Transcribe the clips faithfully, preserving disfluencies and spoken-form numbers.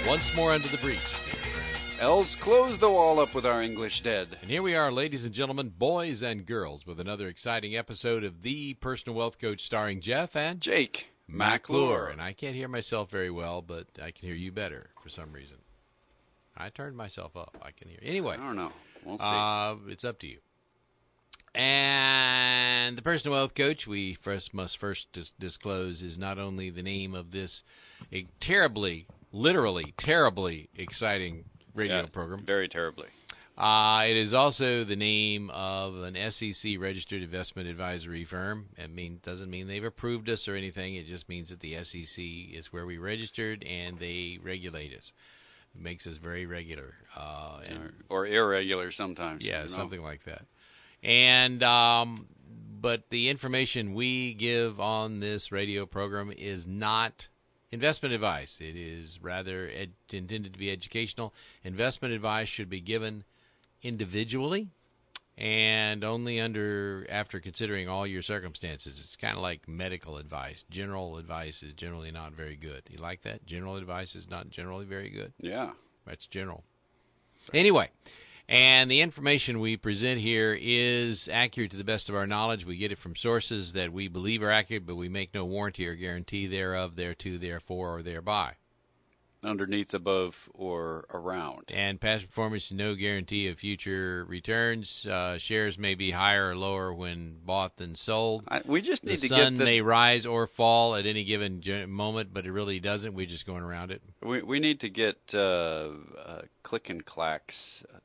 once more under the breach. Els close the wall up with our English dead. And here we are, ladies and gentlemen, boys and girls, with another exciting episode of The Personal Wealth Coach starring Jeff and Jake McClure. McClure. And I can't hear myself very well, but I can hear you better for some reason. I turned myself up. I can hear. Anyway. I don't know. We'll see. Uh, it's up to you. And the Personal Wealth Coach, we first must first dis- disclose, is not only the name of this a terribly, literally, terribly exciting radio yeah, program. Very terribly. Uh, it is also the name of an S E C-registered investment advisory firm. It mean, doesn't mean they've approved us or anything. It just means that the S E C is where we registered and they regulate us. It makes us very regular. Uh, and, or, or irregular sometimes. Yeah, you know? something like that. And um, but the information we give on this radio program is not investment advice. It is rather ed- intended to be educational. Investment advice should be given individually and only under after considering all your circumstances. It's kind of like medical advice. General advice is generally not very good. You like that? General advice is not generally very good. Yeah. That's general. Anyway, and the information we present here is accurate to the best of our knowledge. We get it from sources that we believe are accurate, but we make no warranty or guarantee thereof, thereto, therefore, or thereby. Underneath, above, or around. And past performance is no guarantee of future returns. Uh, shares may be higher or lower when bought than sold. I, we just need the to sun get the... may rise or fall at any given ge- moment, but it really doesn't. We're just going around it. We we need to get uh, uh, Click and Clack's uh,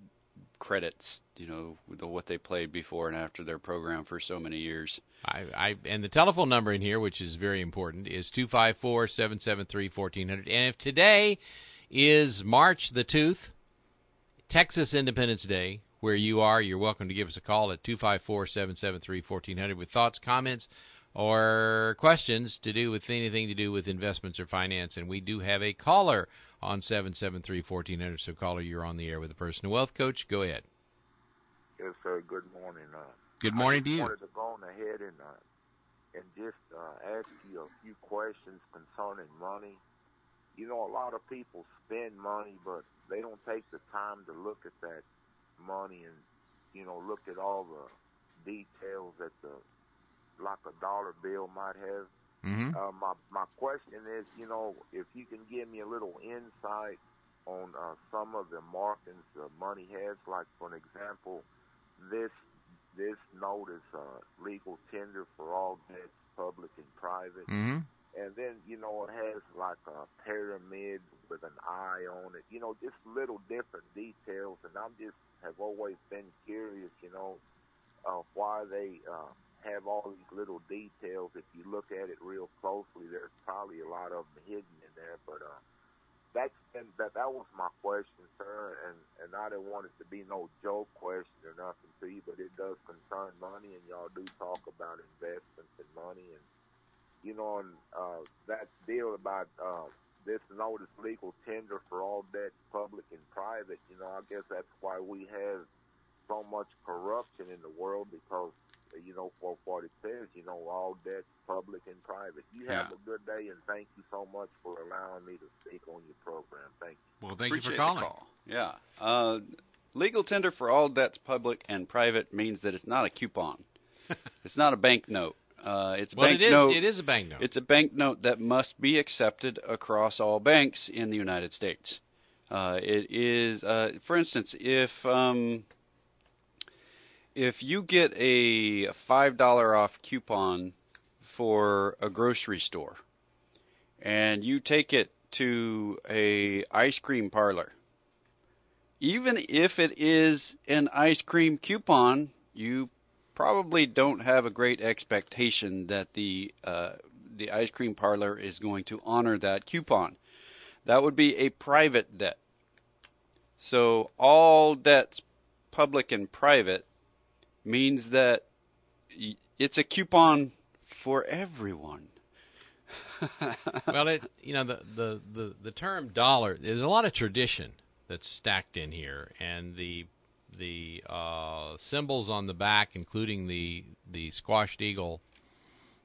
credits, you know, the, what they played before and after their program for so many years. I, I and the telephone number in here, which is very important, is two five four, seven seven three, one four zero zero. And if today is March the tooth, Texas Independence Day, where you are, you're welcome to give us a call at two five four, seven seven three, one four zero zero with thoughts, comments, or questions to do with anything to do with investments or finance. And we do have a caller on seven seven three, one four zero zero. So, caller, you're on the air with the Personal Wealth Coach. Go ahead. Yes, sir. Good morning. Uh, Good morning I to you. I wanted to go on ahead and uh, and just uh, ask you a few questions concerning money. You know, a lot of people spend money, but they don't take the time to look at that money and, you know, look at all the details that the like a dollar bill might have. Mm-hmm. Uh, my my question is, you know, if you can give me a little insight on uh, some of the markings the money has, like for an example, this this note is uh, legal tender for all debts, public and private, Mm-hmm. and then you know it has like a pyramid with an eye on it, you know, just little different details, and I'm just have always been curious, you know, uh, why they uh, have all these little details. If you look at it real closely, there's probably a lot of them hidden in there. But uh, that's been, that that was my question, sir. And, and I didn't want it to be no joke question or nothing to you, but it does concern money, and y'all do talk about investments and money. And, you know, and uh, that deal about uh, this notice legal tender for all debts, public and private, you know, I guess that's why we have so much corruption in the world, because, you know, for what it says, you know, all debts, public and private. You have Yeah. a good day, and thank you so much for allowing me to speak on your program. Thank you. Well, thank Appreciate you for calling. the call. Yeah. Uh, legal tender for all debts, public and private, means that it's not a coupon. It's not a bank note. Uh, it's a Well, bank it is. note. It is a bank note. It's a bank note that must be accepted across all banks in the United States. Uh, it is, uh, for instance, if um, if you get a five dollar off coupon for a grocery store, and you take it to a ice cream parlor, even if it is an ice cream coupon, you probably don't have a great expectation that the uh, the ice cream parlor is going to honor that coupon. That would be a private debt. So all debts, public and private, means that it's a coupon for everyone. Well, it you know the, the, the, the term dollar, there's a lot of tradition that's stacked in here, and the the uh, symbols on the back, including the the squashed eagle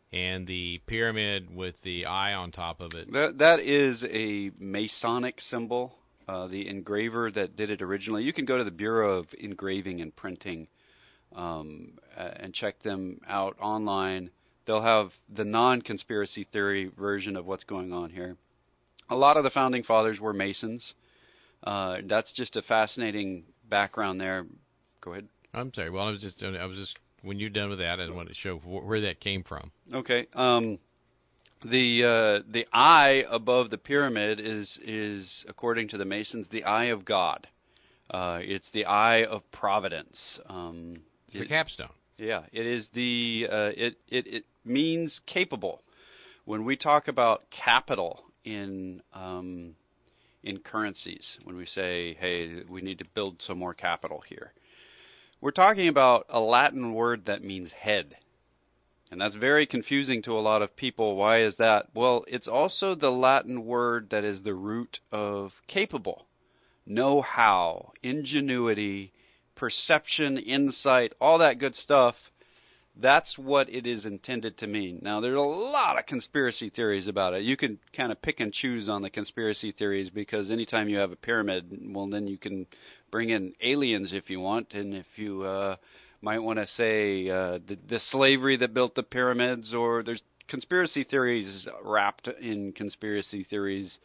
and the pyramid with the eye on top of it. That that is a Masonic symbol. Uh, the engraver that did it originally. You can go to the Bureau of Engraving and Printing um, uh, and check them out online. They'll have the non-conspiracy theory version of what's going on here. A lot of the founding fathers were Masons. Uh, that's just a fascinating background there. Go ahead. I'm sorry. Well, I was just, I was just when you're done with that, I want to show where that came from. Okay. Um, the uh, the eye above the pyramid is is according to the Masons the eye of God. Uh, it's the eye of providence. Um, it's the capstone. Yeah, it is the uh, it it it means capable. When we talk about capital in um, in currencies, when we say, hey, we need to build some more capital here, we're talking about a Latin word that means head. And that's very confusing to a lot of people. Why is that? Well, it's also the Latin word that is the root of capable. Know-how, ingenuity, perception, insight, all that good stuff. That's what it is intended to mean. Now, there's a lot of conspiracy theories about it. You can kind of pick and choose on the conspiracy theories because anytime you have a pyramid, well, then you can bring in aliens if you want. And if you uh, might want to say uh, the, the slavery that built the pyramids, or there's conspiracy theories wrapped in conspiracy theories.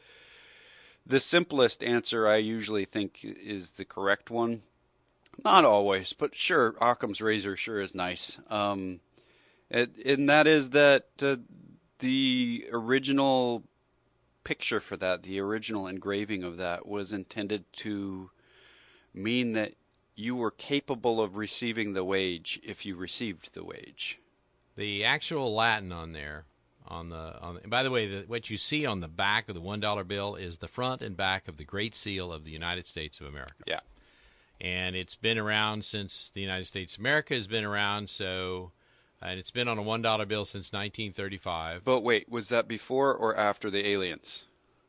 The simplest answer I usually think is the correct one. Not always, but sure, Occam's razor sure is nice. Um, it, and that is that uh, the original picture for that, the original engraving of that, was intended to mean that you were capable of receiving the wage if you received the wage. The actual Latin on there, on the on. By the way, the, what you see on the back of the one dollar bill is the front and back of the Great Seal of the United States of America. Yeah. And it's been around since the United States of America has been around, so, and it's been on a one dollar bill since nineteen thirty-five. But wait, was that before or after the aliens?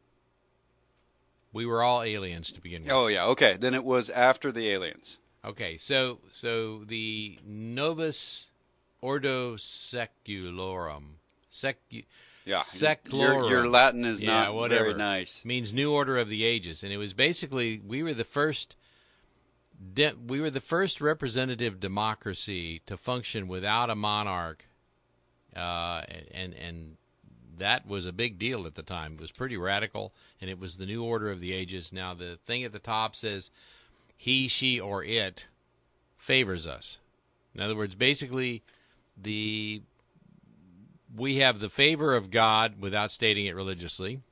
We were all aliens to begin with. Oh, yeah, okay. Then it was after the aliens. Okay, so so the Novus Ordo Secularum, secu, yeah, seclorum. Your, your Latin is yeah, not whatever. very nice. Means New Order of the Ages, and it was basically we were the first. De- we were the first representative democracy to function without a monarch, uh, and and that was a big deal at the time. It was pretty radical, and it was the new order of the ages. Now the thing at the top says, "He, she, or it favors us." In other words, basically, the we have the favor of God without stating it religiously.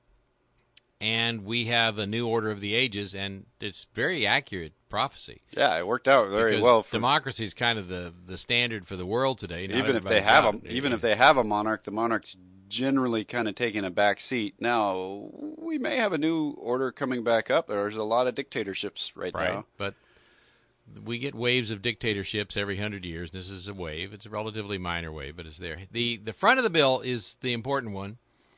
And we have a new order of the ages, and it's very accurate prophecy. Yeah, it worked out very because well. For, democracy is kind of the, the standard for the world today. Now even if they have out, a, even if they have a monarch, the monarch's generally kind of taking a back seat. Now we may have a new order coming back up. There's a lot of dictatorships right, right now. But we get waves of dictatorships every hundred years. This is a wave. It's a relatively minor wave, but it's there. the The front of the bill is the important one.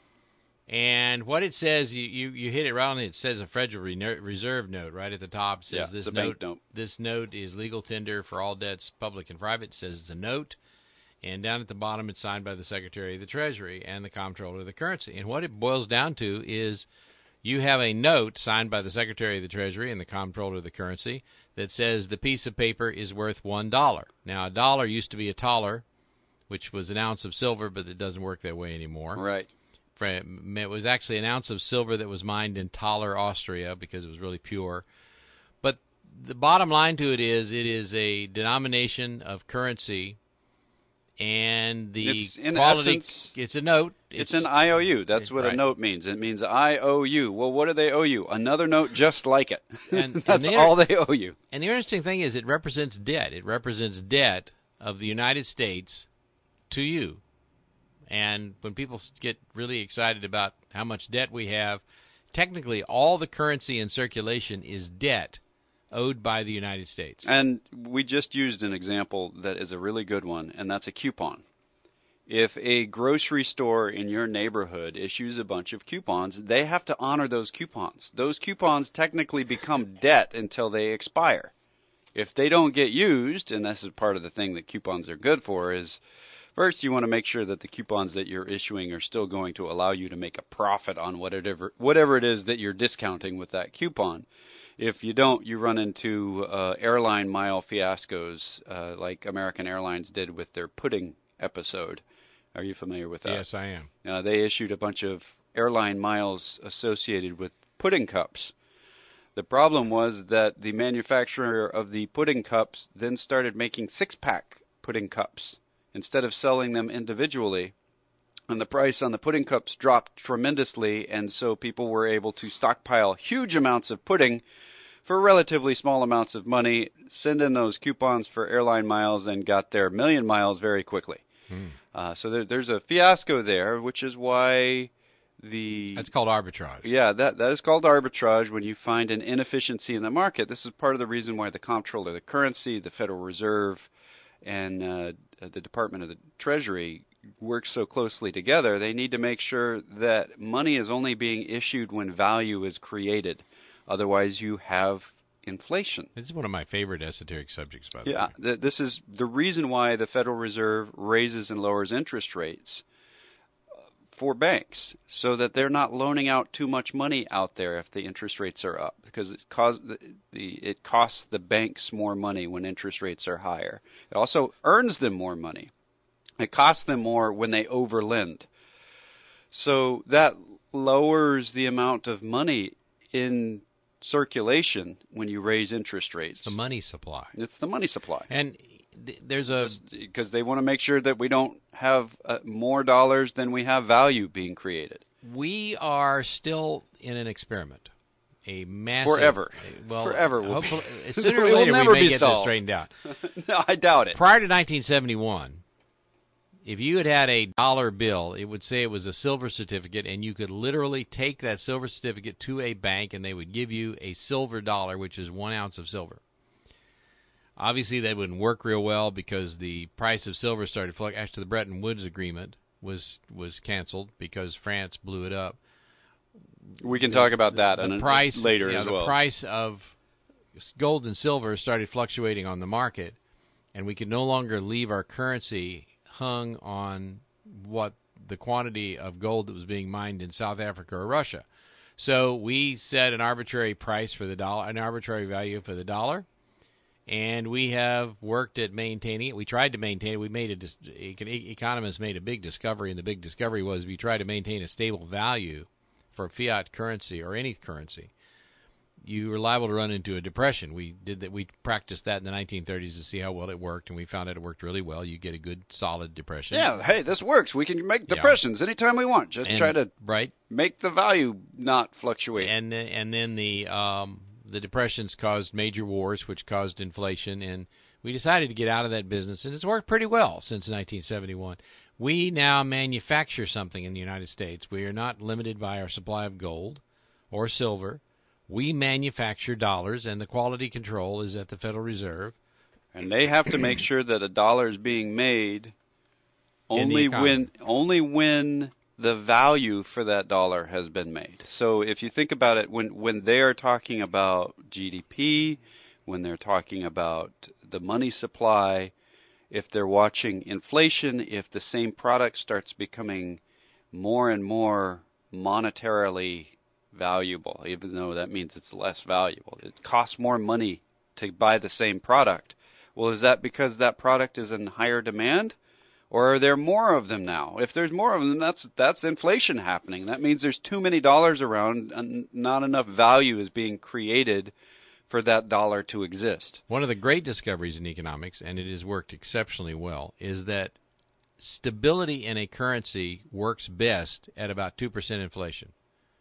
And what it says, you, you, you hit it right on it. It says a Federal Reserve note right at the top. It says yeah, this the note, bank note. This note is legal tender for all debts, public and private. It says it's a note. And down at the bottom, it's signed by the Secretary of the Treasury and the Comptroller of the Currency. And what it boils down to is you have a note signed by the Secretary of the Treasury and the Comptroller of the Currency that says the piece of paper is worth one dollar. Now, a dollar used to be a taler, which was an ounce of silver, but it doesn't work that way anymore. Right. It was actually an ounce of silver that was mined in Thaler, Austria, because it was really pure. But the bottom line to it is it is a denomination of currency, and the it's, in quality, essence, it's a note. It's, it's an I O U. That's it, what right. a note means. It means I O U. Well, what do they owe you? Another note just like it. And, That's and the, all they owe you. And the interesting thing is it represents debt. It represents debt of the United States to you. And when people get really excited about how much debt we have, technically all the currency in circulation is debt owed by the United States. And we just used an example that is a really good one, and that's a coupon. If a grocery store in your neighborhood issues a bunch of coupons, they have to honor those coupons. Those coupons technically become debt until they expire. If they don't get used, and this is part of the thing that coupons are good for, is First, you want to make sure that the coupons that you're issuing are still going to allow you to make a profit on whatever whatever it is that you're discounting with that coupon. If you don't, you run into uh, airline mile fiascos uh, like American Airlines did with their pudding episode. Are you familiar with that? Yes, I am. Uh, they issued a bunch of airline miles associated with pudding cups. The problem was that the manufacturer of the pudding cups then started making six-pack pudding cups instead of selling them individually. And the price on the pudding cups dropped tremendously, and so people were able to stockpile huge amounts of pudding for relatively small amounts of money, send in those coupons for airline miles, and got their million miles very quickly. Hmm. Uh, so there, there's a fiasco there, which is why the... That's called arbitrage. Yeah, that, that is called arbitrage when you find an inefficiency in the market. This is part of the reason why the Comptroller of the Currency, the Federal Reserve, and uh, the Department of the Treasury work so closely together. They need to make sure that money is only being issued when value is created. Otherwise, you have inflation. This is one of my favorite esoteric subjects, by the yeah, way. Yeah, th- this is the reason why the Federal Reserve raises and lowers interest rates for banks, so that they're not loaning out too much money out there if the interest rates are up, because it, cause the, the, it costs the banks more money when interest rates are higher. It also earns them more money. It costs them more when they overlend. So that lowers the amount of money in circulation when you raise interest rates. The money supply. It's the money supply. And th- there's a... Because they want to make sure that we don't have uh, more dollars than we have value being created. We are still in an experiment. A massive... Forever. Well, Forever. Hopefully, sooner or It will later never we may be get solved. this straightened out. No, I doubt it. Prior to nineteen seventy-one, if you had had a dollar bill, it would say it was a silver certificate, and you could literally take that silver certificate to a bank, and they would give you a silver dollar, which is one ounce of silver. Obviously, that wouldn't work real well because the price of silver started fluctuating. Actually, the Bretton Woods Agreement was was canceled because France blew it up. We can talk about that the on price, later you know, as the well. The price of gold and silver started fluctuating on the market, and we could no longer leave our currency hung on what the quantity of gold that was being mined in South Africa or Russia. So we set an arbitrary price for the dollar, an arbitrary value for the dollar, and we have worked at maintaining it. We tried to maintain it. We made a economists made a big discovery, and the big discovery was if you try to maintain a stable value for fiat currency or any currency, you were liable to run into a depression. We did that. We practiced that in the nineteen thirties to see how well it worked, and we found out it worked really well. You get a good, solid depression. Yeah, hey, this works. We can make depressions yeah. anytime we want. Just and, try to right? make the value not fluctuate. And and then the um, the depressions caused major wars, which caused inflation, and we decided to get out of that business, and it's worked pretty well since nineteen seventy-one. We now manufacture something in the United States. We are not limited by our supply of gold or silver. We manufacture dollars, and the quality control is at the Federal Reserve. And they have to make sure that a dollar is being made only when only when the value for that dollar has been made. So if you think about it, when, when they are talking about G D P, when they're talking about the money supply, if they're watching inflation, if the same product starts becoming more and more monetarily valuable, even though that means it's less valuable. It costs more money to buy the same product. Well, is that because that product is in higher demand? Or are there more of them now? If there's more of them, that's that's inflation happening. That means there's too many dollars around and not enough value is being created for that dollar to exist. One of the great discoveries in economics, and it has worked exceptionally well, is that stability in a currency works best at about two percent inflation.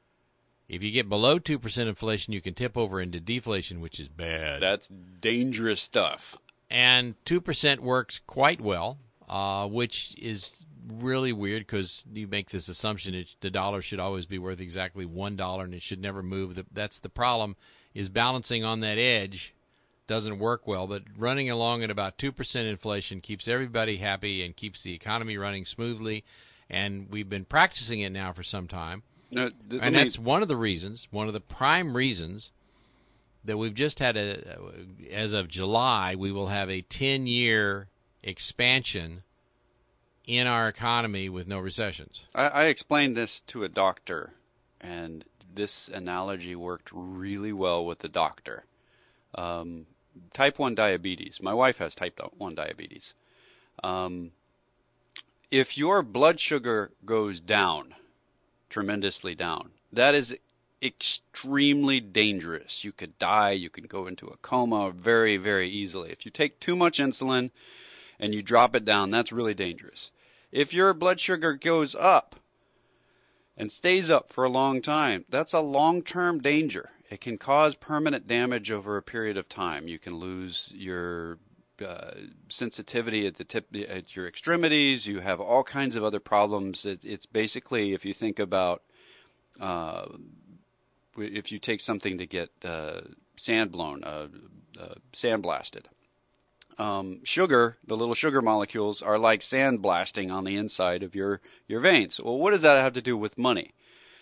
If you get below two percent inflation, you can tip over into deflation, which is bad. That's dangerous stuff. And two percent works quite well, uh, which is really weird because you make this assumption that the dollar should always be worth exactly one dollar and it should never move. That's the problem, is balancing on that edge doesn't work well. But running along at about two percent inflation keeps everybody happy and keeps the economy running smoothly. And we've been practicing it now for some time. No, th- and me... that's one of the reasons, one of the prime reasons that we've just had a, as of July, we will have a ten-year expansion in our economy with no recessions. I, I explained this to a doctor, and this analogy worked really well with the doctor. Um, type one diabetes. My wife has type one diabetes. Um, if your blood sugar goes down, tremendously down, that is extremely dangerous. You could die, you can go into a coma very, very easily. If you take too much insulin and you drop it down, that's really dangerous. If your blood sugar goes up and stays up for a long time, that's a long-term danger. It can cause permanent damage over a period of time. You can lose your uh, sensitivity at the tip, at your extremities. You have all kinds of other problems. It, it's basically, if you think about, uh, if you take something to get uh, sand blown, uh, uh, sandblasted. Um, sugar, the little sugar molecules are like sandblasting on the inside of your, your veins. Well, what does that have to do with money?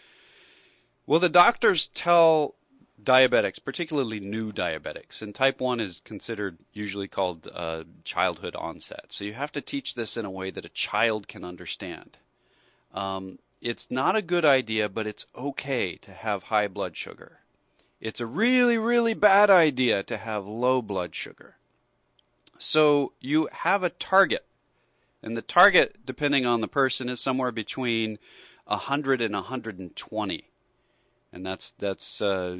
Well, the doctors tell diabetics, particularly new diabetics, and type one is considered usually called uh, childhood onset. So you have to teach this in a way that a child can understand. Um, it's not a good idea, but it's okay to have high blood sugar. It's a really, really bad idea to have low blood sugar. So you have a target, and the target, depending on the person, is somewhere between one hundred and one hundred twenty. And that's that's uh,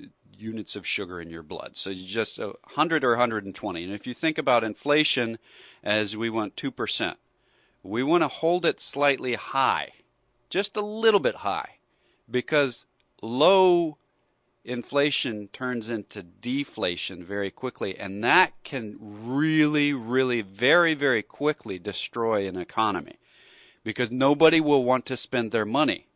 units of sugar in your blood. So you just uh, one hundred or one hundred twenty. And if you think about inflation as we want two percent, we want to hold it slightly high, just a little bit high, because low inflation turns into deflation very quickly, and that can really, really, very, very quickly destroy an economy, because nobody will want to spend their money.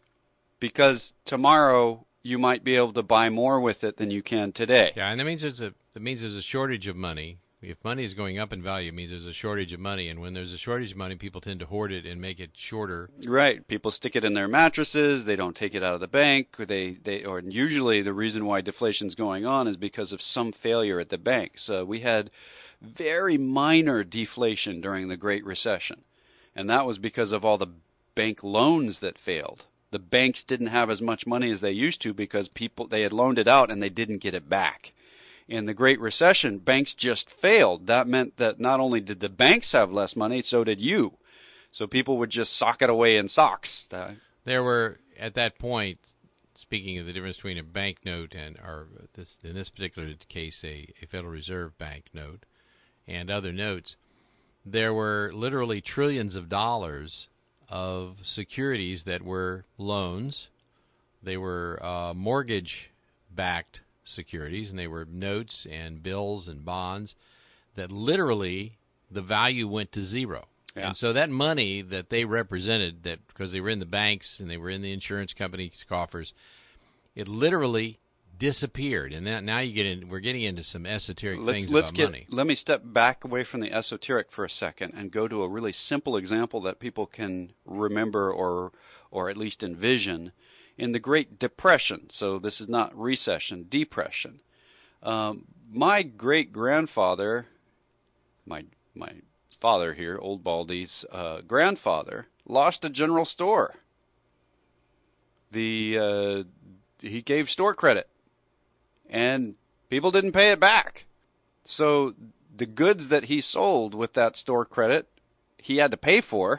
Because tomorrow you might be able to buy more with it than you can today. Yeah, and that means there's a that means there's a shortage of money. If money is going up in value, it means there's a shortage of money. And when there's a shortage of money, people tend to hoard it and make it shorter. Right. People stick it in their mattresses. They don't take it out of the bank. Or they, they, or usually the reason why deflation's going on is because of some failure at the bank. So we had very minor deflation during the Great Recession. And that was because of all the bank loans that failed. The banks didn't have as much money as they used to because people they had loaned it out and they didn't get it back. In the Great Recession, banks just failed. That meant that not only did the banks have less money, so did you. So people would just sock it away in socks. There were, at that point, speaking of the difference between a bank note and, or this, in this particular case, a, a Federal Reserve bank note and other notes, there were literally trillions of dollars of securities that were loans. They were uh, mortgage-backed securities, and they were notes and bills and bonds that literally the value went to zero. Yeah. And so that money that they represented, that because they were in the banks and they were in the insurance companies' coffers, it literally disappeared. And that, now you get in, we're getting into some esoteric let's, things let's about get, money. Let me step back away from the esoteric for a second and go to a really simple example that people can remember or or at least envision. In the Great Depression, so this is not recession, depression. Um, my great-grandfather, my my father here, Old Baldy's uh, grandfather, lost a general store. The uh, he gave store credit, and people didn't pay it back. So the goods that he sold with that store credit, he had to pay for.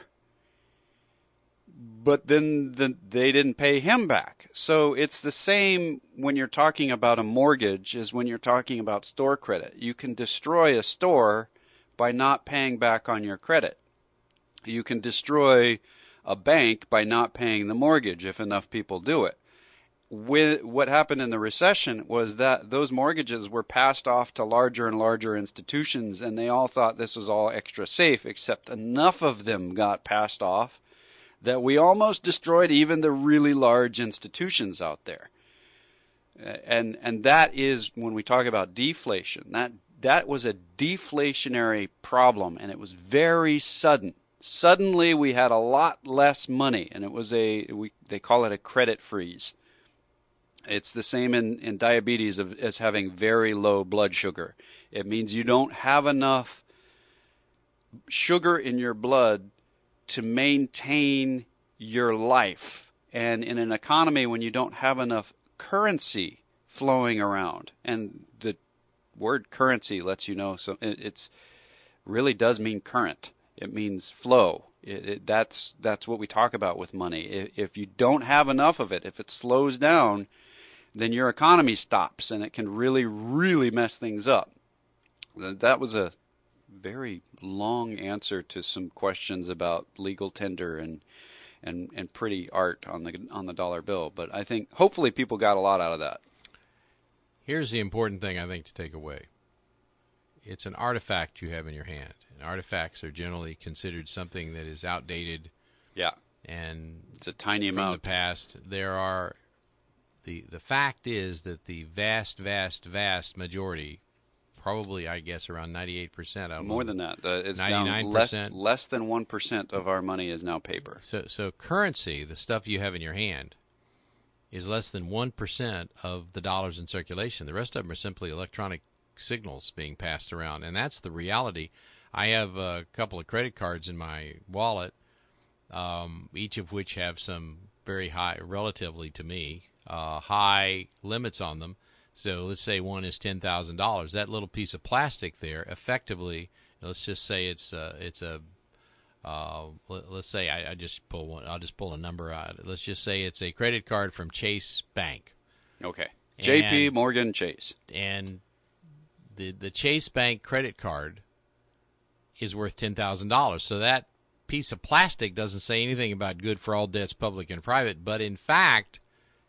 But then the, they didn't pay him back. So it's the same when you're talking about a mortgage as when you're talking about store credit. You can destroy a store by not paying back on your credit. You can destroy a bank by not paying the mortgage if enough people do it. With, what happened in the recession was that those mortgages were passed off to larger and larger institutions, and they all thought this was all extra safe, except enough of them got passed off that we almost destroyed even the really large institutions out there. And and that is, when we talk about deflation, that that was a deflationary problem, and it was very sudden. Suddenly we had a lot less money, and it was a, we, they call it a credit freeze. It's the same in, in diabetes of, as having very low blood sugar. It means you don't have enough sugar in your blood to maintain your life. And in an economy when you don't have enough currency flowing around, and the word currency lets you know, so it it's really does mean current. It means flow. It, it, that's that's what we talk about with money. If, if you don't have enough of it, if it slows down, then your economy stops, and it can really, really mess things up. That was a very long answer to some questions about legal tender and and and pretty art on the on the dollar bill. But I think hopefully people got a lot out of that. Here's the important thing I think to take away. It's an artifact you have in your hand. And artifacts are generally considered something that is outdated. Yeah. And it's a tiny from amount. the past. There are the the fact is that the vast, vast, vast majority, probably I guess around ninety-eight percent. I don't More know, than that. Uh, it's ninety-nine down less, percent. less than one percent of our money is now paper. So so currency, the stuff you have in your hand, is less than one percent of the dollars in circulation. The rest of them are simply electronic signals being passed around, and that's the reality. I have a couple of credit cards in my wallet, um, each of which have some very high, relatively to me, uh, high limits on them. So let's say one is ten thousand dollars. That little piece of plastic there, effectively, let's just say it's a, it's a uh, let, let's say I, I just pull one. I'll just pull a number out. Let's just say it's a credit card from Chase Bank. Okay. J P And- Morgan Chase. and the the Chase Bank credit card is worth ten thousand dollars. So that piece of plastic doesn't say anything about good for all debts, public and private, but in fact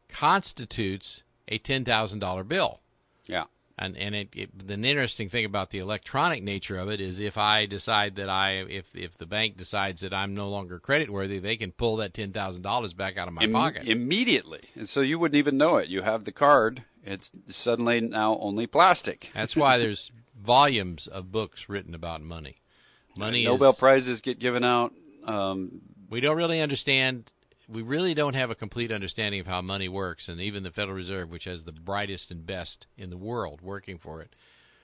constitutes a ten thousand dollars bill. Yeah. And and it, it, the interesting thing about the electronic nature of it is if I decide that I if if the bank decides that I'm no longer creditworthy, they can pull that ten thousand dollars back out of my Im- pocket. Immediately. And so you wouldn't even know it. You have the card. It's suddenly now only plastic. That's why there's volumes of books written about money. Money Nobel is, Prizes get given out. Um, we don't really understand. We really don't have a complete understanding of how money works, and even the Federal Reserve, which has the brightest and best in the world working for it,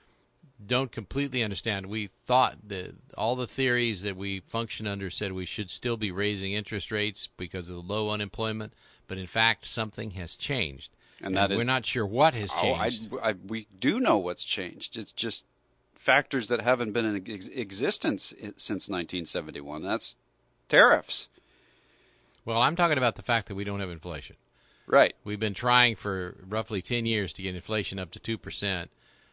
don't completely understand. We thought that all the theories that we function under said we should still be raising interest rates because of the low unemployment, but in fact something has changed. And that we're is- not sure what has oh, I, changed. I, we do know what's changed. It's just factors that haven't been in ex- existence i- since nineteen seventy-one. That's tariffs. Well, I'm talking about the fact that we don't have inflation. Right. We've been trying for roughly ten years to get inflation up to two percent,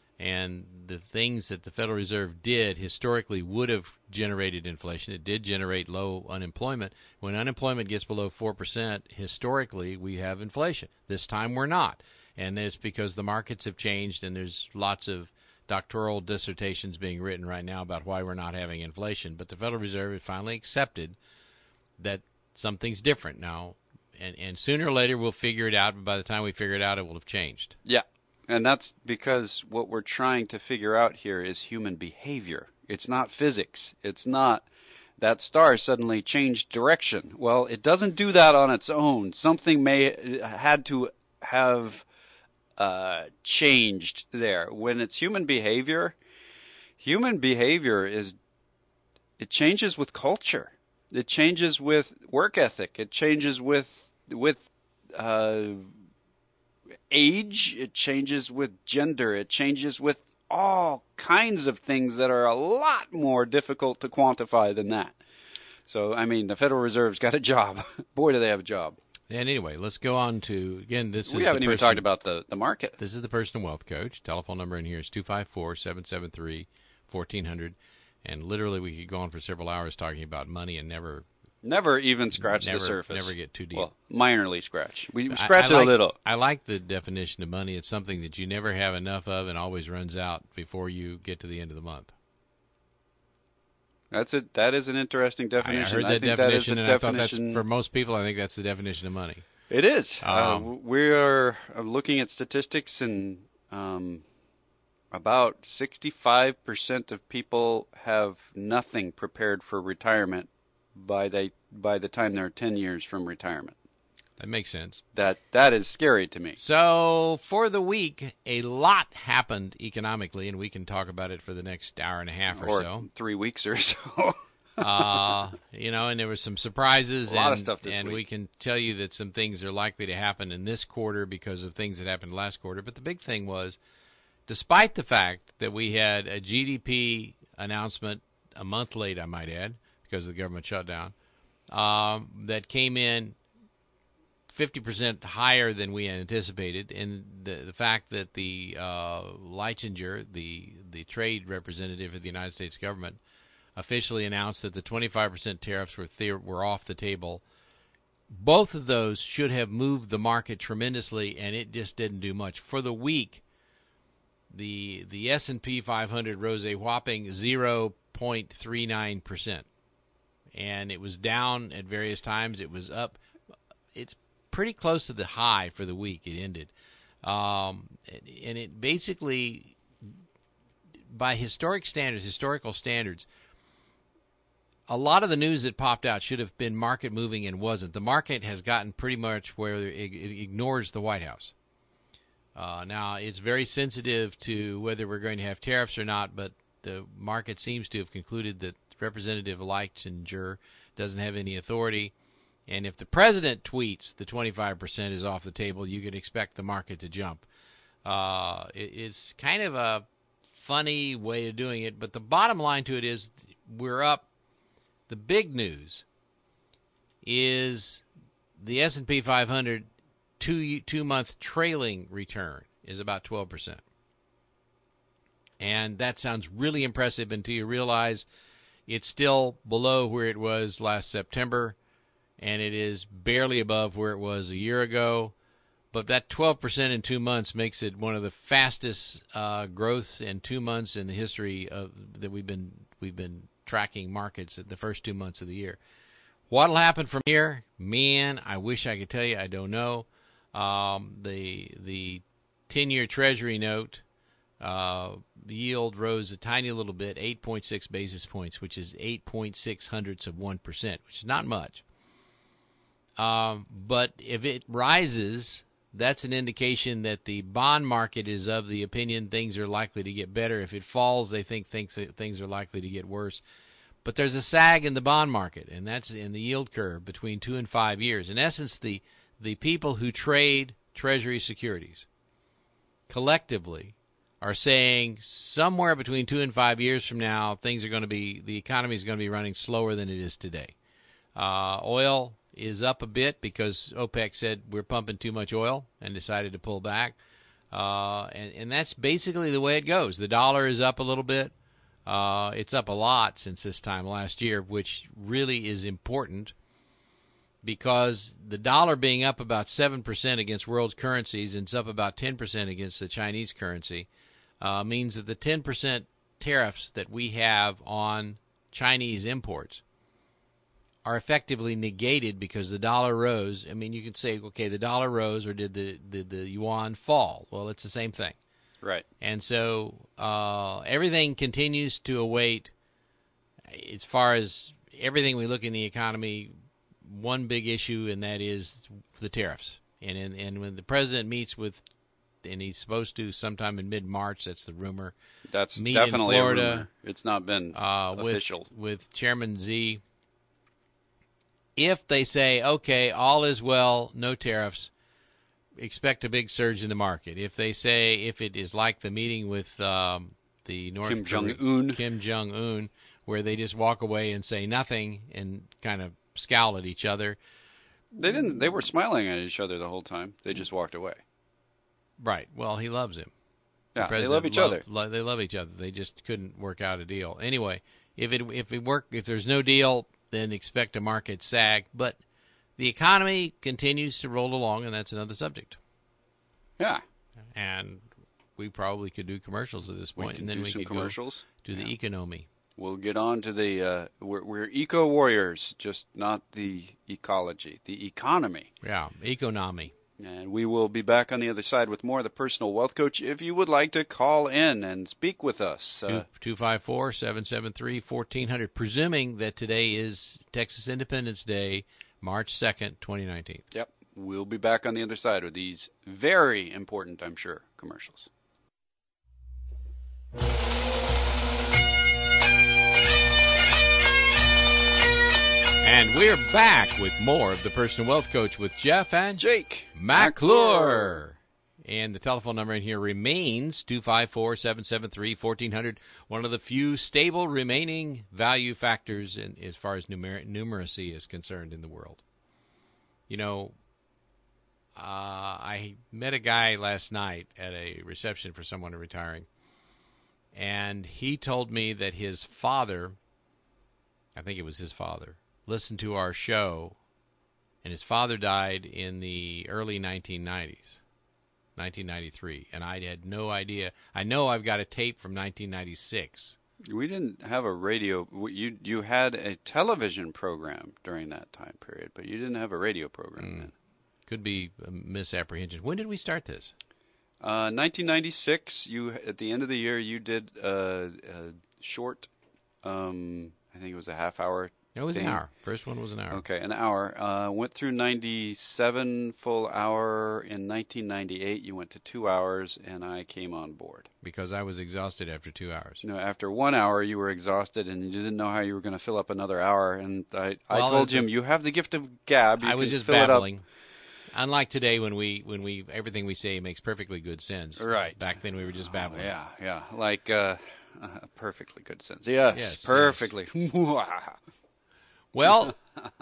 and the things that the Federal Reserve did historically would have generated inflation. It did generate low unemployment. When unemployment gets below four percent, historically, we have inflation. This time we're not, and it's because the markets have changed, and there's lots of doctoral dissertations being written right now about why we're not having inflation. But the Federal Reserve has finally accepted that something's different now, and, and sooner or later we'll figure it out, but by the time we figure it out, it will have changed. Yeah. And that's because what we're trying to figure out here is human behavior. It's not physics. It's not that star suddenly changed direction. Well, it doesn't do that on its own. Something may had to have uh, changed there. When it's human behavior, human behavior is it changes with culture. It changes with work ethic. It changes with with uh, age. It changes with gender. It changes with all kinds of things that are a lot more difficult to quantify than that. So, I mean, the Federal Reserve's got a job. Boy, do they have a job. And anyway, let's go on to, again, this We is haven't the even person, talked about the, the market. This is the Personal Wealth Coach. Telephone number in here is two five four, seven seven three, one four zero zero. And literally we could go on for several hours talking about money and never Never even scratch never, the surface. never get too deep. Well, minorly scratch. We I- scratch I it like- a little. I like the definition of money. It's something that you never have enough of and always runs out before you get to the end of the month. That's it. That is an interesting I, I definition. heard that think definition, that and is a I thought that's, definition. for most people, I think that's the definition of money. It is. uh, Um, we are looking at statistics, and um, about sixty-five percent of people have nothing prepared for retirement by the by the time they're ten years from retirement. That makes sense. That that is scary to me. So for the week, a lot happened economically, and we can talk about it for the next hour and a half or, Or so. three weeks or so. uh, you know, and there were some surprises. A lot and, of stuff this and week. we can tell you that some things are likely to happen in this quarter because of things that happened last quarter. But the big thing was, despite the fact that we had a G D P announcement a month late, I might add, because of the government shutdown, um, that came in fifty percent higher than we anticipated, and the, the fact that the uh, Leitzinger, the the trade representative of the United States government, officially announced that the twenty-five percent tariffs were the- were off the table. Both of those should have moved the market tremendously, and it just didn't do much. For the week, the the S and P five hundred rose a whopping zero point three nine percent, and it was down at various times. It was up. It's pretty close to the high for the week it ended. Um, and it basically, by historic standards, historical standards, a lot of the news that popped out should have been market moving and wasn't. The market has gotten pretty much where it, it ignores the White House. Uh, now, it's very sensitive to whether we're going to have tariffs or not, but the market seems to have concluded that Representative Leitzinger doesn't have any authority. And if the president tweets the twenty-five percent is off the table, you can expect the market to jump. Uh, it, it's kind of a funny way of doing it, but the bottom line to it is we're up. The big news is the S and P five hundred two, two-month trailing return is about twelve percent. And that sounds really impressive until you realize it's still below where it was last September, and it is barely above where it was a year ago. But that twelve percent in two months makes it one of the fastest uh, growths in two months in the history of that we've been we've been tracking markets at the first two months of the year. What'll happen from here? Man, I wish I could tell you. I don't know. Um, the the ten-year Treasury note uh, yield rose a tiny little bit, eight point six basis points, which is eight point six hundredths of one percent, which is not much. Um, but if it rises, that's an indication that the bond market is of the opinion things are likely to get better. If it falls, they think things, things are likely to get worse. But there's a sag in the bond market, and that's in the yield curve between two and five years. In essence, the, the people who trade Treasury securities collectively are saying somewhere between two and five years from now, things are going to be, the economy is going to be running slower than it is today. Uh, oil is up a bit because OPEC said we're pumping too much oil and decided to pull back. Uh, and, and that's basically the way it goes. The dollar is up a little bit. Uh, it's up a lot since this time last year, which really is important because the dollar being up about seven percent against world currencies and it's up about ten percent against the Chinese currency uh, means that the ten percent tariffs that we have on Chinese imports are effectively negated because the dollar rose. I mean, you can say, okay, the dollar rose or did the, did the yuan fall? Well, it's the same thing. Right. And so uh, everything continues to await, as far as everything we look in the economy, one big issue, and that is the tariffs. And, and, and when the president meets with, and he's supposed to sometime in mid-March, that's the rumor. That's meet definitely in Florida, a rumor. It's not been uh, official. With, with Chairman Xi. If they say, okay, all is well, no tariffs, expect a big surge in the market. If they say, if it is like the meeting with um, the North Kim Korea, Jong-un. Kim Jong-un, where they just walk away and say nothing and kind of scowl at each other. They didn't. They were smiling at each other the whole time. They just walked away. Right. Well, he loves him. Yeah, The they love each loved- other. lo- they love each other. They just couldn't work out a deal. Anyway, if it if it work if there's no deal, then expect a market sag. But the economy continues to roll along, and that's another subject. Yeah. And we probably could do commercials at this We point, can and then do we some could commercials. go to the Yeah. economy. We'll get on to the. Uh, we're, we're eco warriors, just not the ecology, the economy. Yeah, economy. And we will be back on the other side with more of the Personal Wealth Coach. If you would like to call in and speak with us, uh, two five four, seven seven three, one four zero zero, presuming that today is Texas Independence Day, March second, twenty nineteen. Yep. We'll be back on the other side with these very important, I'm sure, commercials. And we're back with more of the Personal Wealth Coach with Jeff and Jake McClure. And the telephone number in here remains two five four, seven seven three, one four zero zero, one of the few stable remaining value factors in, as far as numer- numeracy is concerned in the world. You know, uh, I met a guy last night at a reception for someone retiring, and he told me that his father, I think it was his father, listened to our show, and his father died in the early nineteen nineties. nineteen ninety-three, and I had no idea. I know I've got a tape from nineteen ninety-six. We didn't have a radio. You you had a television program during that time period, but you didn't have a radio program Mm. then. Could be a misapprehension. When did we start this? Uh, nineteen ninety-six. You at the end of the year you did uh, a short. Um, I think it was a half hour. It was thing. an hour. First one was an hour. Okay, an hour. Uh, went through ninety-seven full hour. In nineteen ninety-eight, you went to two hours, and I came on board. Because I was exhausted after two hours. You know, after one hour, you were exhausted, and you didn't know how you were going to fill up another hour. And I, I Well, told it's Jim, just- you have the gift of gab. You I was can just fill it up. babbling. Unlike today, when we when we everything we say makes perfectly good sense. Right. Back then, we were just Oh, babbling. yeah, yeah, like uh, uh, perfectly good sense. Yes, Yes, perfectly. Well,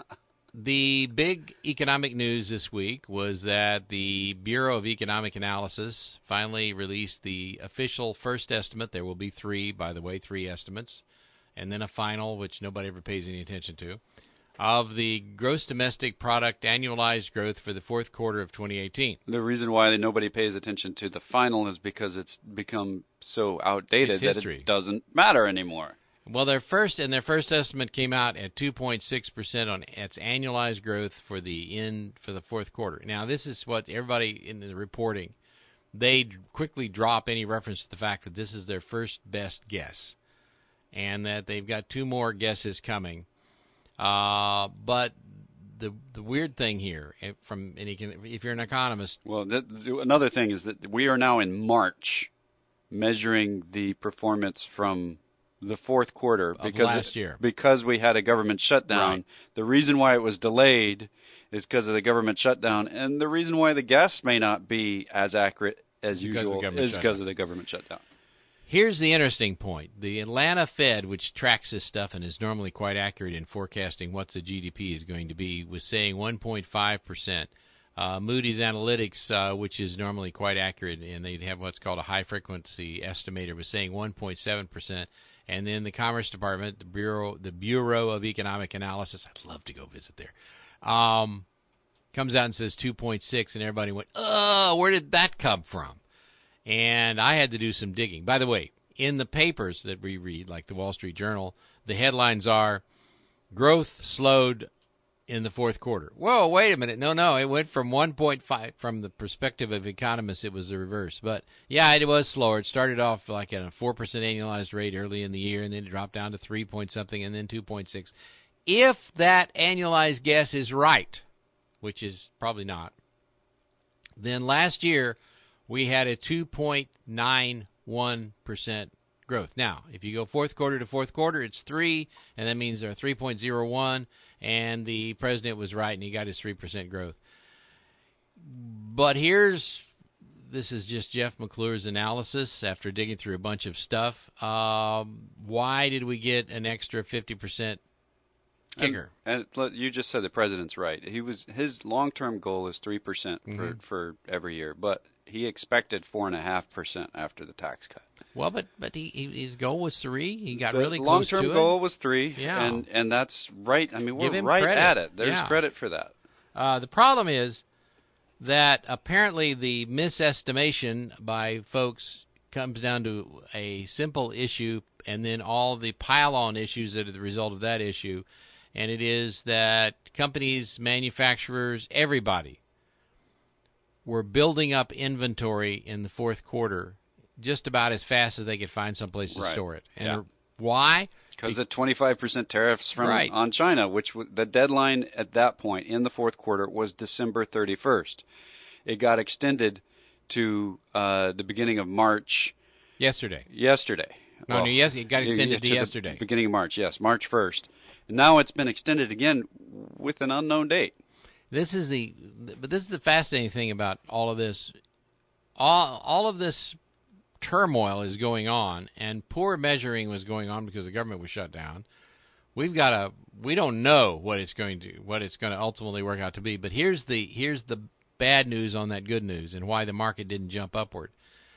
the big economic news this week was that the Bureau of Economic Analysis finally released the official first estimate. There will be three, by the way, three estimates, and then a final, which nobody ever pays any attention to, of the gross domestic product annualized growth for the fourth quarter of twenty eighteen. The reason why nobody pays attention to the final is because it's become so outdated It's that history. it doesn't matter anymore. Well, their first and their first estimate came out at two point six percent on its annualized growth for the in for the fourth quarter. Now, this is what everybody in the reporting, they quickly drop any reference to the fact that this is their first best guess, and that they've got two more guesses coming. Uh, but the the weird thing here, if from and you can, if you're an economist, Well, th- th- another thing is that we are now in March, measuring the performance from the fourth quarter because last year. because we had a government shutdown. Right. The reason why it was delayed is because of the government shutdown, and the reason why the guess may not be as accurate as Because of the usual government is because of the government shutdown. here's the interesting point. The Atlanta Fed, which tracks this stuff and is normally quite accurate in forecasting what the G D P is going to be, was saying one point five percent. Uh, Moody's Analytics, uh, which is normally quite accurate, and they have what's called a high-frequency estimator, was saying one point seven percent. And then the Commerce Department, the Bureau, the Bureau of Economic Analysis, I'd love to go visit there, um, comes out and says two point six, and everybody went, oh, where did that come from? And I had to do some digging. By the way, in the papers that we read, like the Wall Street Journal, the headlines are, growth slowed in the fourth quarter. Whoa, wait a minute. No, no, it went from one point five. From the perspective of economists, it was the reverse. But, yeah, it was slower. It started off like at a four percent annualized rate early in the year, and then it dropped down to three point something, and then two point six. If that annualized guess is right, which is probably not, then last year we had a two point nine one percent growth. Now, if you go fourth quarter to fourth quarter, it's three, and that means they're three point oh one, and the president was right, and he got his three percent growth. But here's, this is just Jeff McClure's analysis after digging through a bunch of stuff. Um, why did we get an extra fifty percent kicker? And, and you just said the president's right. He was his long-term goal is three percent for Mhm. for every year, but he expected four and a half percent after the tax cut. Well, but but he, he, his goal was three. He got the really close to it. long-term goal was three, Yeah. and and that's right. I mean, we're Give him right credit. at it. There's Yeah. credit for that. Uh, the problem is that apparently the misestimation by folks comes down to a simple issue and then all the pile-on issues that are the result of that issue, and it is that companies, manufacturers, everybody were building up inventory in the fourth quarter just about as fast as they could find someplace to Right. store it. And Yeah. why? Because of twenty-five percent tariffs from Right. on China, which w- the deadline at that point in the fourth quarter was December thirty-first. It got extended to uh, the beginning of March Yesterday. yesterday. No, Well, no, yes, it got extended to, the yesterday. Beginning of March, yes, March first. And now it's been extended again with an unknown date. This is the, but this is the fascinating thing about all of this. All all of this turmoil is going on, and poor measuring was going on because the government was shut down. We've got a, we don't know what it's going to, what it's going to ultimately work out to be. But here's the here's the bad news on that good news, and why the market didn't jump upward.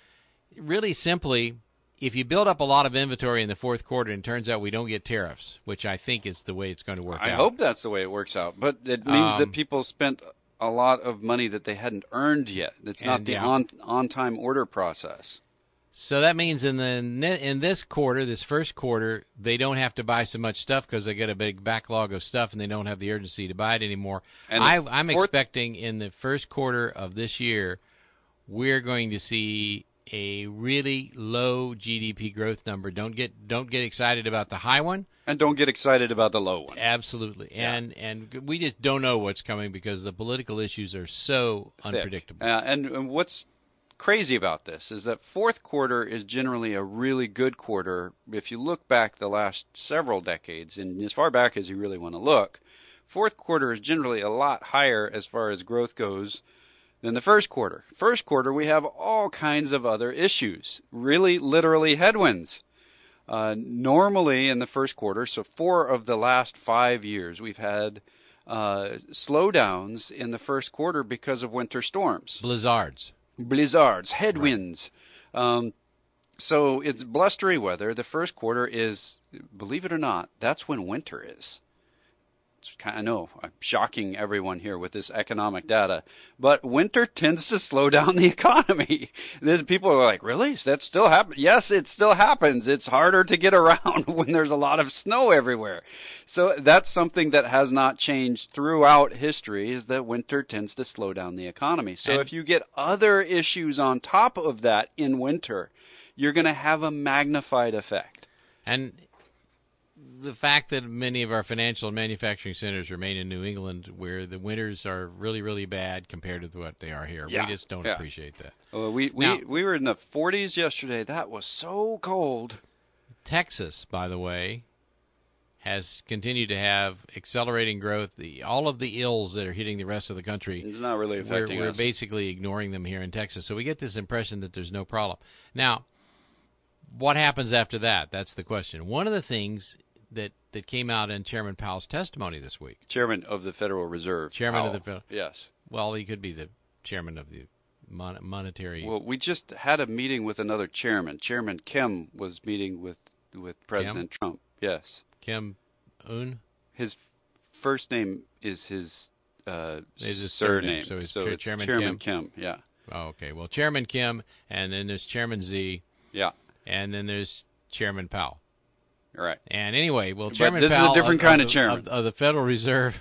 Really simply, if you build up a lot of inventory in the fourth quarter and it turns out we don't get tariffs, which I think is the way it's going to work I out. I hope that's the way it works out. But it means Um, that people spent a lot of money that they hadn't earned yet. It's not And, the yeah. on on time order process. So that means in the ne- in this quarter, this first quarter, they don't have to buy so much stuff because they get a big backlog of stuff and they don't have the urgency to buy it anymore. And I, I'm fourth- expecting in the first quarter of this year, we're going to see a really low G D P growth number. Don't get don't get excited about the high one. And don't get excited about the low one. Absolutely, Yeah. and and we just don't know what's coming because the political issues are so Thick. unpredictable. Uh, and, and what's crazy about this is that fourth quarter is generally a really good quarter. If you look back the last several decades, and as far back as you really want to look, fourth quarter is generally a lot higher as far as growth goes than the first quarter. First quarter, we have all kinds of other issues, really literally headwinds. Uh, normally in the first quarter, so four of the last five years, we've had uh, slowdowns in the first quarter because of winter storms. Blizzards. Blizzards, headwinds. Um, so it's blustery weather. The first quarter is, believe it or not, that's when winter is. It's kind of, know, I'm shocking everyone here with this economic data, but winter tends to slow down the economy. There's, people are like, really? That still happens? Yes, it still happens. It's harder to get around when there's a lot of snow everywhere. So that's something that has not changed throughout history, is that winter tends to slow down the economy. So And- if you get other issues on top of that in winter, you're going to have a magnified effect. And the fact that many of our financial and manufacturing centers remain in New England, where the winters are really, really bad compared to what they are here, Yeah, we just don't yeah. appreciate that. Uh, we we, Now- we were in the forties yesterday. That was so cold. Texas, by the way, has continued to have accelerating growth. The, all of the ills that are hitting the rest of the country, It's not really we're, affecting we're us. basically ignoring them here in Texas. So we get this impression that there's no problem. Now, what happens after that? That's the question. One of the things that, that came out in Chairman Powell's testimony this week, Chairman of the Federal Reserve. Chairman of Powell. the Federal- Yes. well, he could be the chairman of the mon- monetary. Well, we just had a meeting with another chairman. Chairman Kim was meeting with with President Trump. Yes. Kim Un? His first name is his uh, Is his surname. surname, so it's so Chair- it's Chairman Chairman Kim. Yeah. Oh, okay. Well, Chairman Kim, and then there's Chairman Z, Yeah. and then there's Chairman Powell. All right. And anyway, well, But Chairman this is a Powell different of, kind of of the- chairman. Of, of the Federal Reserve.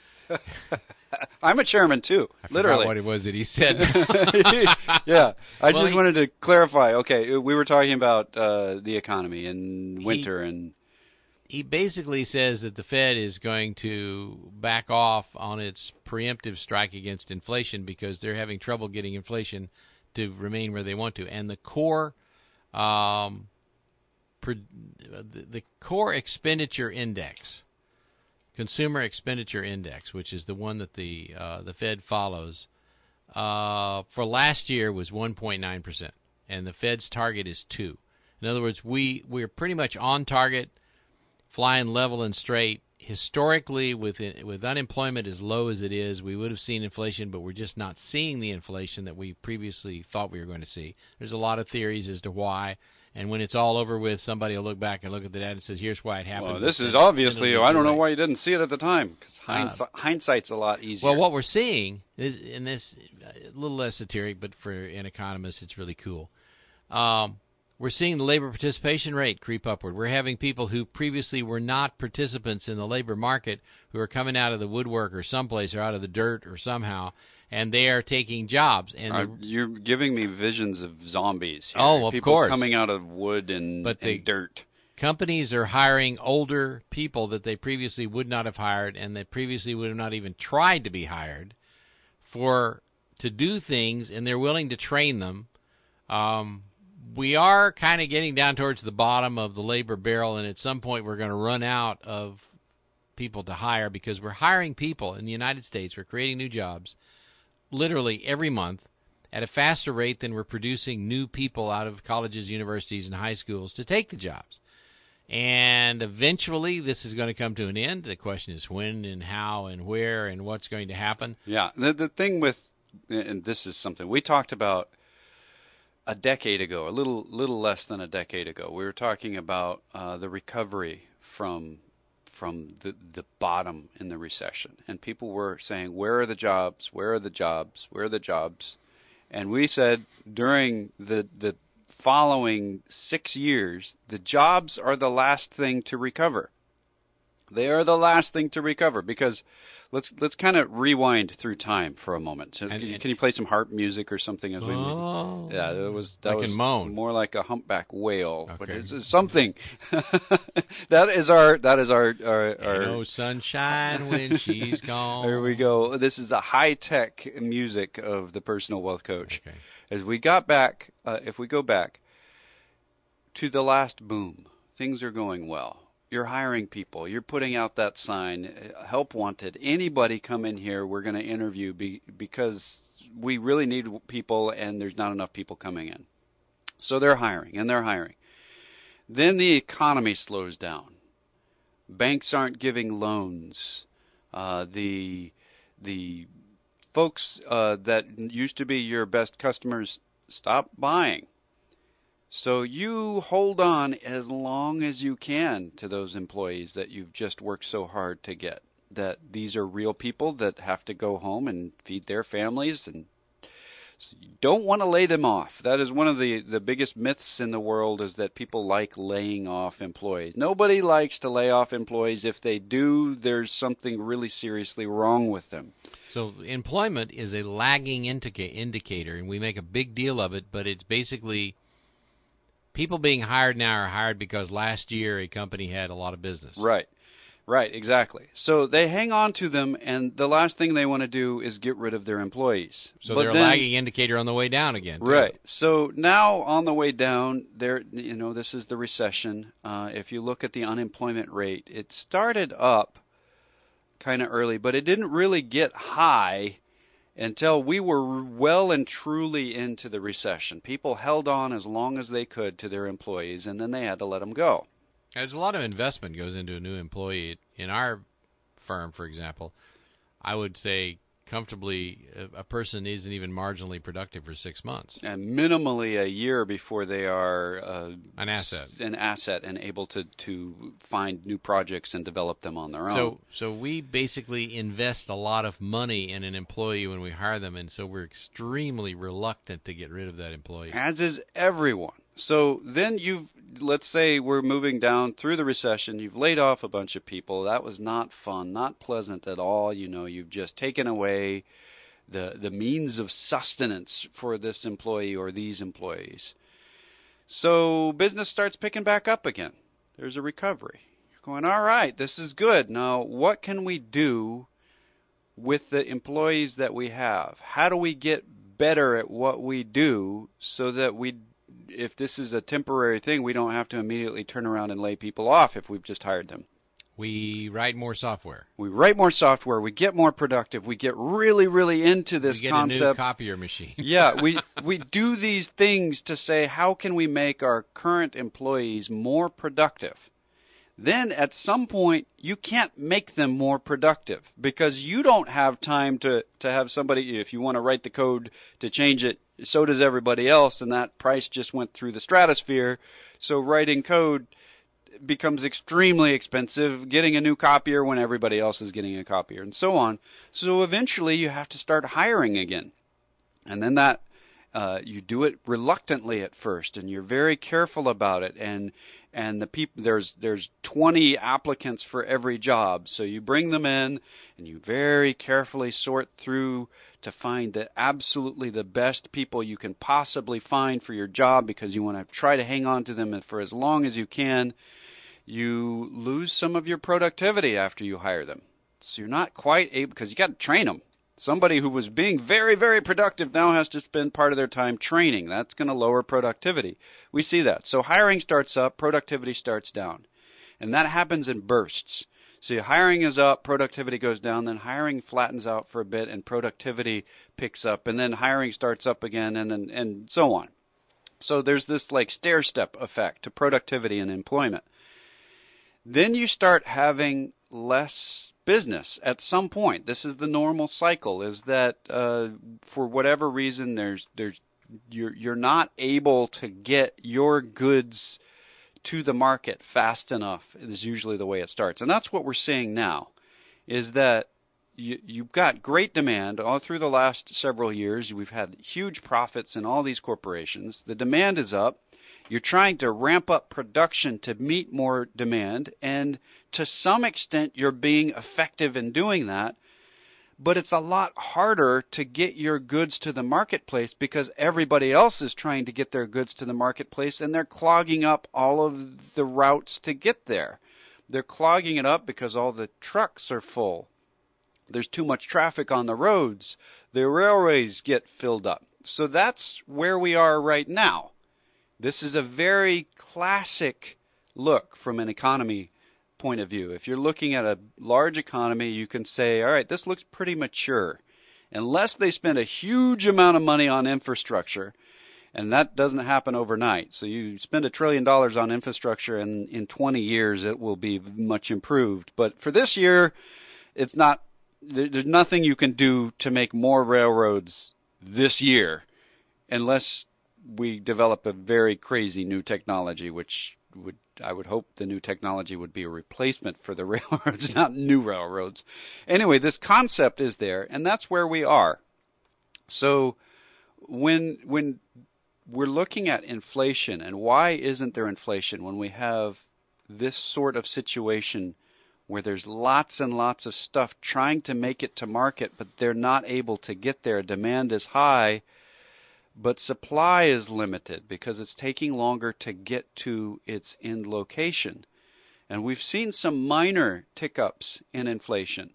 I'm a chairman too. I literally. forgot what it was that he said. Yeah, I Well, just he- wanted to clarify. Okay, we were talking about uh, the economy and winter, and He basically says that the Fed is going to back off on its preemptive strike against inflation because they're having trouble getting inflation to remain where they want to. And the core, um, pre- the, the core expenditure index, consumer expenditure index, which is the one that the uh, the Fed follows, uh, for last year was one point nine percent, and the Fed's target is two. In other words, we we're pretty much on target, flying level and straight. Historically, with with unemployment as low as it is, we would have seen inflation, but we're just not seeing the inflation that we previously thought we were going to see. There's a lot of theories as to why, and when it's all over with, somebody will look back and look at the data and says, "Here's why it happened." well, this But is then obviously. it'll be I don't too know late. why you didn't see it at the time, because hindsight, hindsight's a lot easier. Well, what we're seeing is, in this, a little esoteric, but for an economist, it's really cool. Um, we're seeing the labor participation rate creep upward. We're having people who previously were not participants in the labor market who are coming out of the woodwork or someplace or out of the dirt or somehow, and they are taking jobs. And Uh, the, you're giving me visions of zombies. Here. Oh, of People course. coming out of wood and, But and they- dirt. companies are hiring older people that they previously would not have hired and that previously would have not even tried to be hired for to do things, and they're willing to train them. Um, we are kind of getting down towards the bottom of the labor barrel, and at some point we're going to run out of people to hire because we're hiring people in the United States. We're creating new jobs literally every month at a faster rate than we're producing new people out of colleges, universities, and high schools to take the jobs. And eventually this is going to come to an end. The question is when and how and where and what's going to happen. Yeah, the, the thing with, and this is something we talked about a decade ago, a little little less than a decade ago. We were talking about uh, the recovery from from the, the bottom in the recession. And people were saying, where are the jobs? Where are the jobs? Where are the jobs? And we said during the the following six years, the jobs are the last thing to recover. They are the last thing to recover because let's let's kind of rewind through time for a moment. So and, can, and, can you play some harp music or something as we oh, move? Yeah, that was that I was can moan. more like a humpback whale, okay. but it's, it's something. that is our that is our our, our no sunshine when she's gone. There we go. This is the high tech music of the Personal Wealth Coach. Okay. As we got back, uh, if we go back to the last boom, things are going well. You're hiring people. You're putting out that sign, help wanted. Anybody come in here, we're going to interview be, because we really need people and there's not enough people coming in. So they're hiring and they're hiring. Then the economy slows down. Banks aren't giving loans. Uh, the the folks uh, that used to be your best customers stop buying. So you hold on as long as you can to those employees that you've just worked so hard to get. That these are real people that have to go home and feed their families, and so you don't want to lay them off. That is one of the, the biggest myths in the world, is that people like laying off employees. Nobody likes to lay off employees. If they do, there's something really seriously wrong with them. So employment is a lagging indica- indicator, and we make a big deal of it, but it's basically people being hired now are hired because last year a company had a lot of business. Right. Right, exactly. So they hang on to them, and the last thing they want to do is get rid of their employees. So but they're then, a lagging indicator on the way down again. Too. Right. So now on the way down, there, you know, this is the recession. Uh, if you look at the unemployment rate, it started up kind of early, but it didn't really get high until we were well and truly into the recession. People held on as long as they could to their employees, and then they had to let them go. There's a lot of investment goes into a new employee. In our firm, for example, I would say comfortably a, a person isn't even marginally productive for six months. And minimally a year before they are uh, an asset, an asset, and able to, to find new projects and develop them on their own. So, so we basically invest a lot of money in an employee when we hire them, and so we're extremely reluctant to get rid of that employee. As is everyone. So then you've, let's say we're moving down through the recession. You've laid off a bunch of people. That was not fun, not pleasant at all. You know, you've just taken away the the means of sustenance for this employee or these employees. So business starts picking back up again. There's a recovery. You're going, all right, this is good. Now, what can we do with the employees that we have? How do we get better at what we do so that we, if this is a temporary thing, we don't have to immediately turn around and lay people off if we've just hired them? We write more software. We write more software. We get more productive. We get really, really into this we get concept. a new copier machine. yeah, we we do these things to say, how can we make our current employees more productive? Then at some point, you can't make them more productive because you don't have time to, to have somebody, if you want to write the code to change it, so does everybody else, and that price just went through the stratosphere. So writing code becomes extremely expensive, getting a new copier when everybody else is getting a copier, and so on. So eventually you have to start hiring again. And then that uh, you do it reluctantly at first, and you're very careful about it, and and the people, there's there's twenty applicants for every job, so you bring them in and you very carefully sort through to find the absolutely the best people you can possibly find for your job, because you want to try to hang on to them for as long as you can. You lose some of your productivity after you hire them, so you're not quite able, because you got to train them. Somebody who was being very, very productive now has to spend part of their time training. That's going to lower productivity. We see that. So hiring starts up, productivity starts down. And that happens in bursts. So hiring is up, productivity goes down, then hiring flattens out for a bit and productivity picks up, and then hiring starts up again, and then and so on. So there's this like stair-step effect to productivity and employment. Then you start having less business at some point. This is the normal cycle, is that uh, for whatever reason there's there's you're you're not able to get your goods to the market fast enough is usually the way it starts. And that's what we're seeing now, is that you, you've got great demand all through the last several years. We've had huge profits in all these corporations. The demand is up. You're trying to ramp up production to meet more demand, and to some extent you're being effective in doing that, but it's a lot harder to get your goods to the marketplace because everybody else is trying to get their goods to the marketplace, and they're clogging up all of the routes to get there. They're clogging it up because all the trucks are full. There's too much traffic on the roads. The railways get filled up. So that's where we are right now. This is a very classic look from an economy point of view. If you're looking at a large economy, you can say, all right, this looks pretty mature. Unless they spend a huge amount of money on infrastructure, and that doesn't happen overnight. So you spend a trillion dollars on infrastructure, and in twenty years it will be much improved. But for this year, it's not. There's nothing you can do to make more railroads this year unless we develop a very crazy new technology, which would I would hope the new technology would be a replacement for the railroads, not new railroads. Anyway, this concept is there, and that's where we are. So when when we're looking at inflation, and why isn't there inflation when we have this sort of situation where there's lots and lots of stuff trying to make it to market, but they're not able to get there. Demand is high, but supply is limited because it's taking longer to get to its end location. And we've seen some minor tick-ups in inflation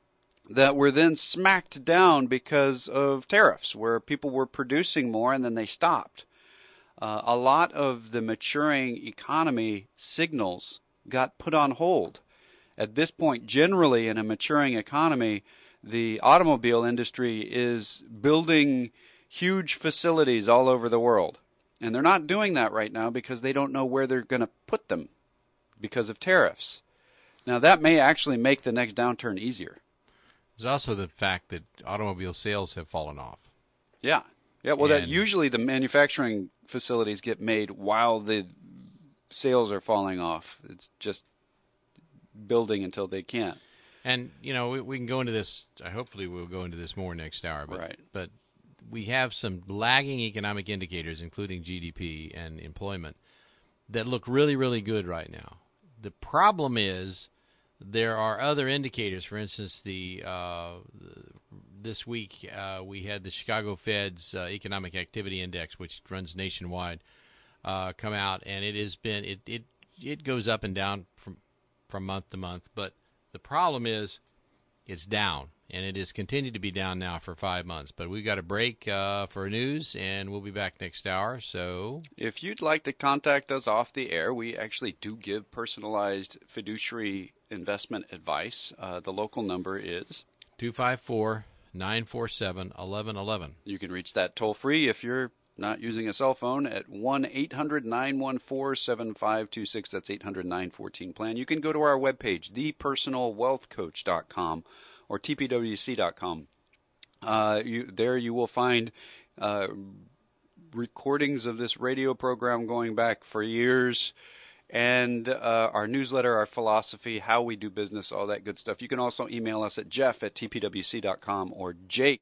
that were then smacked down because of tariffs, where people were producing more and then they stopped. Uh, a lot of the maturing economy signals got put on hold. At this point, generally in a maturing economy, the automobile industry is building huge facilities all over the world. And they're not doing that right now because they don't know where they're going to put them because of tariffs. Now, that may actually make the next downturn easier. There's also the fact that automobile sales have fallen off. Yeah. Yeah, well, And- that usually the manufacturing facilities get made while the sales are falling off. It's just building until they can't. And, you know, we, we can go into this, uh, hopefully we'll go into this more next hour, but, Right. but we have some lagging economic indicators, including G D P and employment, that look really, really good right now. The problem is there are other indicators. For instance, the uh, this week uh, we had the Chicago Fed's uh, Economic Activity Index, which runs nationwide, uh, come out, and it has been it, it it goes up and down from from month to month, but the problem is it's down, and it has continued to be down now for five months. But we've got a break uh, for news, and we'll be back next hour. So If you'd like to contact us off the air, we actually do give personalized fiduciary investment advice. Uh, the local number is, two five four, nine four seven, one one one one. you can reach that toll free if you're not using a cell phone, at one eight hundred nine one four seven five two six. That's eight hundred nine fourteen plan. You can go to our webpage, the personal wealth coach dot com or T P W C dot com. Uh, you, there you will find uh, recordings of this radio program going back for years, and uh, our newsletter, our philosophy, how we do business, all that good stuff. You can also email us at jeff at T P W C dot com or Jake